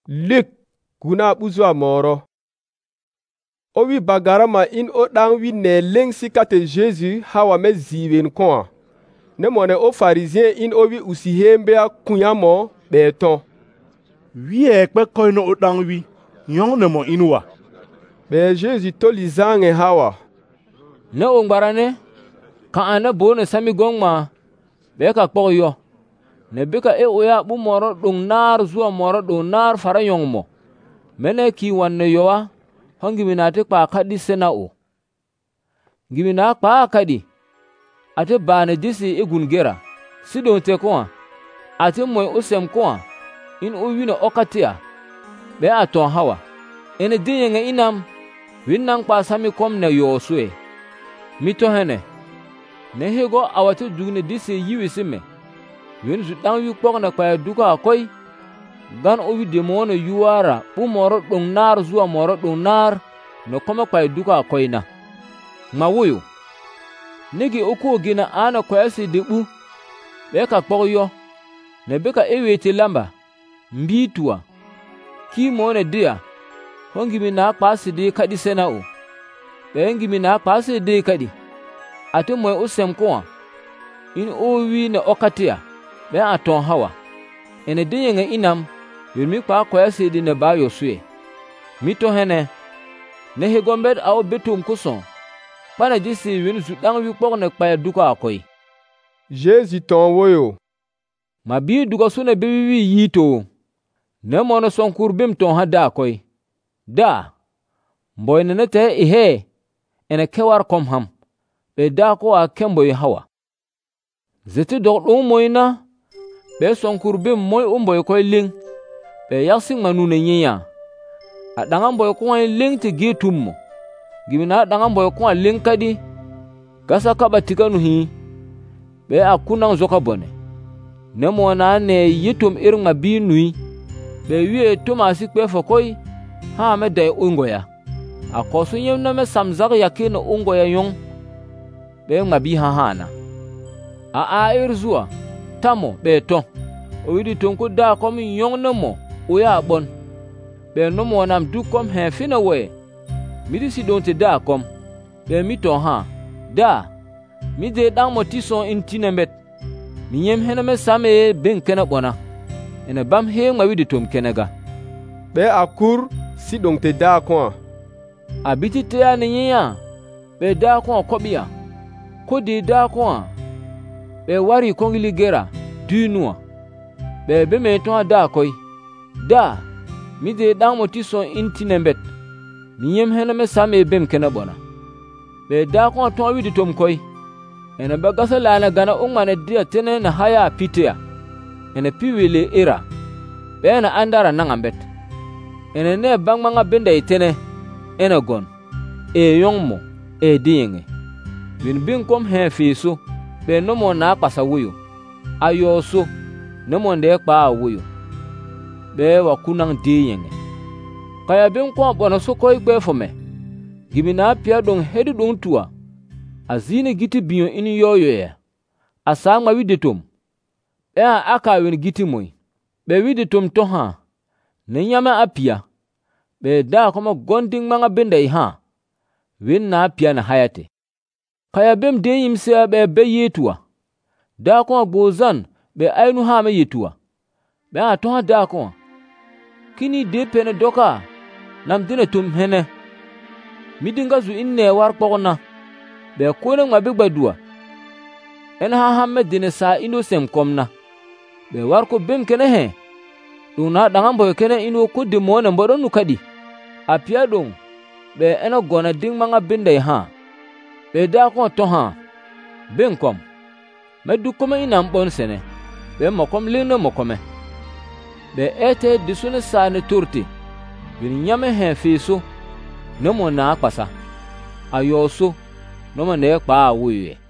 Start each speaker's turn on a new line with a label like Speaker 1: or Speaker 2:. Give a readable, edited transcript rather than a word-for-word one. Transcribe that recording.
Speaker 1: lik guna buzwa moro. Owi bagarama in o dang wi ne lengsi kate Jésus hawa me ziwen koa. Ne mone o pharisien in owi usihembea kunyamo beton.
Speaker 2: Wi ekpe koino o dang wi nyong ne mo inwa.
Speaker 1: Be Jésus to lizange hawa.
Speaker 3: Ne ongbarane ka ana bone sami gongma be ka kpoyo. Ne bika e oya bu moro dung nar zuwa moro dung nar fara yong mo. Mene ki wanne yowa hongi minate kwa kadi sena o. Gimina kwa kadi ate bane disi igun gera sidon te kwa ate moy usem kwa in o wina okatia be aton hawa ene dinyenga inam winnang pa sami kom ne yosue mito hene ne hego awate dugne disi yiwisime wen zu dan wi kpok na kwa duka akoy gan o wi demono yuara bu moro dung nar zuwa moro dung nar no koma kwa duka akoy na mawuyo negi oko gina ana kwasi debu be ka kpokyo ne be ka ewete lamba mbitua ki mone dia hongi mina pasi de kadi sena o be ngi mina pasi de kadi ate moy usem ko in o wi ne okatia be aton hawa ene dinyenga inam yirmi kwa kwasi de ne ba yosue mito hene ne hegombed aw betum kuson pana disi win zu dang wi kpok ne kpa duka akoy.
Speaker 1: Jésus ton woyo.
Speaker 3: Ma bi duka sune be wi yito. Ne mono son kurbim ton hada akoy. Da mboy ne te ihe ene kewar kom ham. Be da ko a kemboy hawa. Zeti dok moyna be son kurbim moy umboy koy ling. Be yaksing manune nyiya. A dangam boy ko ling te getummo. Gimina dangam boy ko ling kadi gasa kaba tikanu hi be akuna zoka bone ne mo na ne yitum irma bi nui be wie tomasi kpe fokoy ha me dai ungoya akosu nyem na me samzag yakino ungoya yong be mabi ha hana a irzuwa tamo be to o widi tonko da kom yong na mo o ya bon be no mo nam du kom he fina we midi si don te da kom be mi to ha da mi de dang mo tison in tinembet mi nyem hena me same ben kena bona ene bam he ma widi tom kenega
Speaker 1: be akur si don te da ko
Speaker 3: abiti te aninya be da ko kobia ko de da ko be wari kongili gera dunua be me to da koy da mi de dang mo tison in tinembet miyem hena me same bem kena bona be da ko ton widi tom koy ene be gasala na gana ungane dia tene na haya pitea ene piwile era be na andara nangambet ene ne bangmanga benda itene ene gon e yongmo e dinge win bin kom he fisu be no mo na pasa wuyo ayoso ne mo nde kpa wuyo be wa kunang dinge kaya bin kwa bona so koy gbe fome gimina pia don hedi don tua azine giti biyo in yoyo ya asangma widetom e aka wen giti moy be widetom to ha ne nyama apia be da koma gonding manga bendai ha wen na apia na hayate kaya bem de yimse be yetua da ko gozan be ainu ha me yetua be aton da ko kini de pene doka nam dina tum hene midinga zu inne war pogna be kone ngma bigbadua en ha hamme dine sa inosem komna be war ko bem kene he duna dangam boy kene ino ko de mona mbodonu kadi apia don be eno gona ding manga bindai ha be da ko to ha ben kom medu koma ina mbon sene be mokom lino mokome be ete disune sa ne turti bin nyame he fiso no mo na akpasa ayoso no mo ne kpa awuye